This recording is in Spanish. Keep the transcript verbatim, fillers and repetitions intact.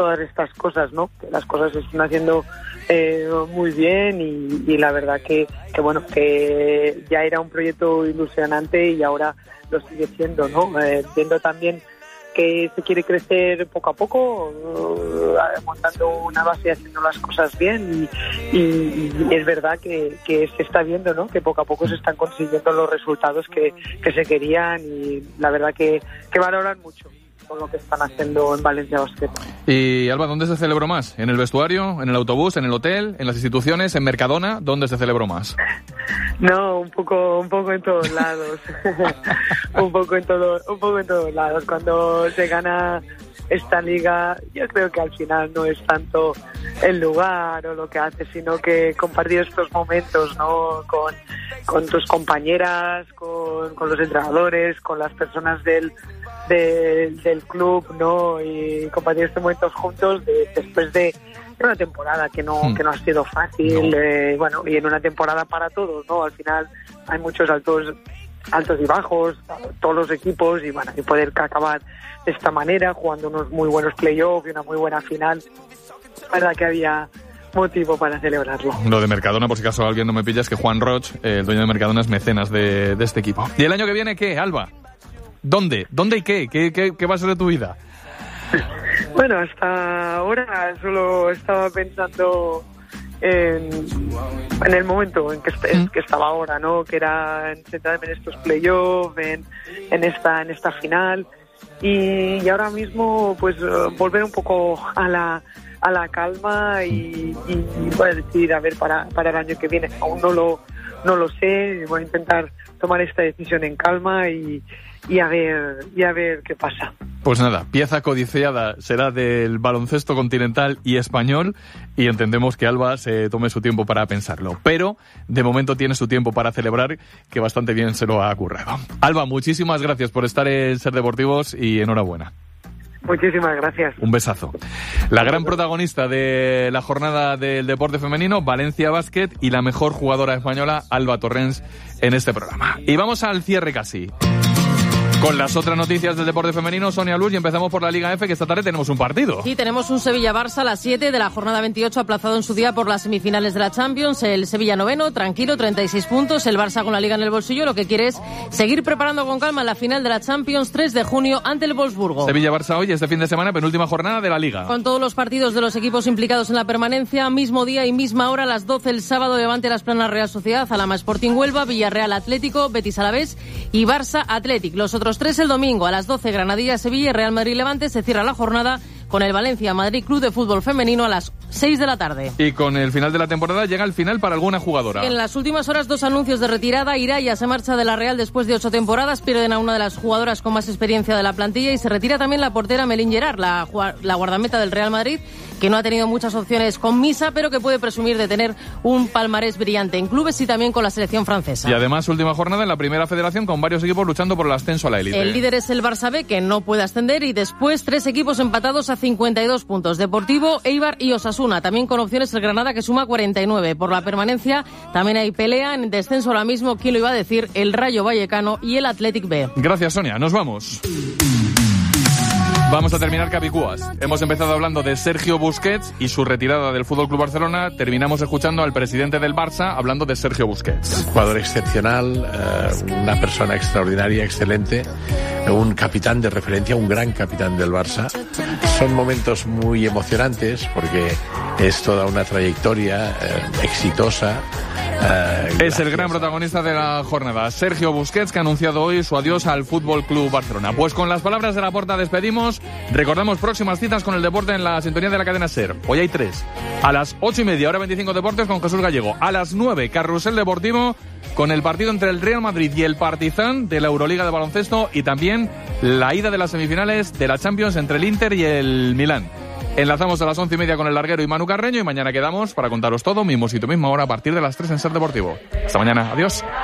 todas estas cosas, ¿no? Que las cosas se están haciendo eh, muy bien y, y la verdad que, que, bueno, que ya era un proyecto ilusionante y ahora lo sigue siendo, ¿no? Eh, viendo también que se quiere crecer poco a poco, uh, montando una base y haciendo las cosas bien y, y, y es verdad que, que se está viendo, ¿no? Que poco a poco se están consiguiendo los resultados que, que se querían y la verdad que, que valoran mucho con lo que están haciendo en Valencia Basket. Y Alba, ¿dónde se celebró más? ¿En el vestuario, en el autobús, en el hotel, en las instituciones, en Mercadona? ¿Dónde se celebró más? No, un poco, un poco en todos lados. un poco en todo, un poco en todos lados. Cuando se gana esta liga, yo creo que al final no es tanto el lugar o lo que hace, sino que compartir estos momentos, ¿no? Con, con tus compañeras, con, con los entrenadores, con las personas del De, del club, ¿no? Y compartir estos momentos juntos de, después de una temporada que no hmm. que no ha sido fácil, no. eh, bueno, y en una temporada para todos, ¿no? Al final hay muchos altos altos y bajos, todos los equipos, y bueno, y poder acabar de esta manera, jugando unos muy buenos playoffs y una muy buena final, la verdad que había motivo para celebrarlo. Lo de Mercadona, por si acaso alguien no me pilla, es que Juan Roch, eh, el dueño de Mercadona, es mecenas de, de este equipo. ¿Y el año que viene qué, Alba? ¿Dónde? ¿Dónde y qué? ¿Qué, qué? ¿Qué va a ser de tu vida? Bueno, hasta ahora solo estaba pensando en, en el momento en que, en que estaba ahora, ¿no? Que era en centrarme en estos playoffs, en, en esta en esta final y, y ahora mismo pues volver un poco a la a la calma y, y, y voy a decir a ver para para el año que viene. Aún no lo no lo sé. Voy a intentar tomar esta decisión en calma y y a ver y a ver qué pasa. Pues nada, pieza codiciada será del baloncesto continental y español y entendemos que Alba se tome su tiempo para pensarlo, pero de momento tiene su tiempo para celebrar, que bastante bien se lo ha currado. Alba, muchísimas gracias por estar en Ser Deportivos y enhorabuena. Muchísimas gracias. Un besazo. La gran protagonista de la jornada del deporte femenino, Valencia Basket, y la mejor jugadora española, Alba Torrens, en este programa. Y vamos al cierre casi. Con las otras noticias del deporte femenino, Sonia Luz, y empezamos por la Liga F, que esta tarde tenemos un partido. Sí, tenemos un Sevilla-Barça a las siete de la jornada veintiocho, aplazado en su día por las semifinales de la Champions. El Sevilla noveno, tranquilo, treinta y seis puntos. El Barça con la Liga en el bolsillo, lo que quiere es seguir preparando con calma la final de la Champions, tres de junio, ante el Wolfsburgo. Sevilla-Barça hoy, este fin de semana, penúltima jornada de la Liga. Con todos los partidos de los equipos implicados en la permanencia, mismo día y misma hora, a las doce el sábado, Levante Las Planas Real Sociedad, Alhama Sporting Huelva, Villarreal Atlético, Betis Alavés y Barça Athletic. Los otros tres el domingo. A las doce, Granadilla, Sevilla y Real Madrid Levante. Se cierra la jornada con el Valencia Madrid Club de Fútbol Femenino a las seis de la tarde. Y con el final de la temporada llega el final para alguna jugadora. En las últimas horas, dos anuncios de retirada. Iraya se marcha de la Real después de ocho temporadas, pierden a una de las jugadoras con más experiencia de la plantilla y se retira también la portera Melín Gerard, la, la guardameta del Real Madrid, que no ha tenido muchas opciones con Misa, pero que puede presumir de tener un palmarés brillante en clubes y también con la selección francesa. Y además, última jornada en la primera federación con varios equipos luchando por el ascenso a la élite. El líder es el Barça B, que no puede ascender, y después tres equipos empatados a cincuenta y dos puntos. Deportivo, Eibar y Osasuna. También con opciones el Granada, que suma cuarenta y nueve. Por la permanencia también hay pelea en descenso ahora mismo. ¿Quién lo iba a decir? El Rayo Vallecano y el Athletic B. Gracias, Sonia. Nos vamos. Vamos a terminar Capicúas. Hemos empezado hablando de Sergio Busquets y su retirada del F C Barcelona. Terminamos escuchando al presidente del Barça hablando de Sergio Busquets. Un jugador excepcional, eh, una persona extraordinaria, excelente, un capitán de referencia, un gran capitán del Barça. Son momentos muy emocionantes porque es toda una trayectoria eh, exitosa. Uh, es el gran protagonista de la jornada, Sergio Busquets, que ha anunciado hoy su adiós al F C Barcelona. Pues con las palabras de Laporta despedimos. Recordamos próximas citas con el deporte en la sintonía de la cadena SER. Hoy hay tres. A las ocho y media, hora veinticinco, Deportes con Jesús Gallego. A las nueve, Carrusel Deportivo con el partido entre el Real Madrid y el Partizan de la Euroliga de baloncesto, y también la ida de las semifinales de la Champions entre el Inter y el Milán. Enlazamos a las once y media con el Larguero y Manu Carreño, y mañana quedamos para contaros todo, mismo sitio, misma hora, a partir de las tres en SER Deportivo. Hasta mañana, adiós.